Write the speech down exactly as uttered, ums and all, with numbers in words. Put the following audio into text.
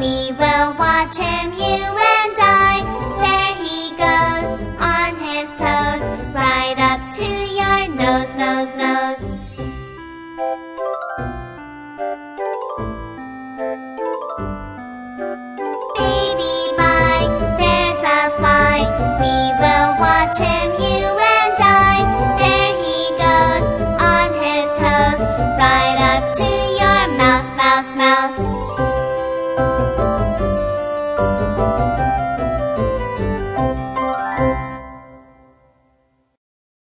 We will watch him, you and I. There he goes, on his toes, right up to your nose, nose, nose. Baby bye, there's a fly. We will watch him, you and I. There he goes, on his toes, right up to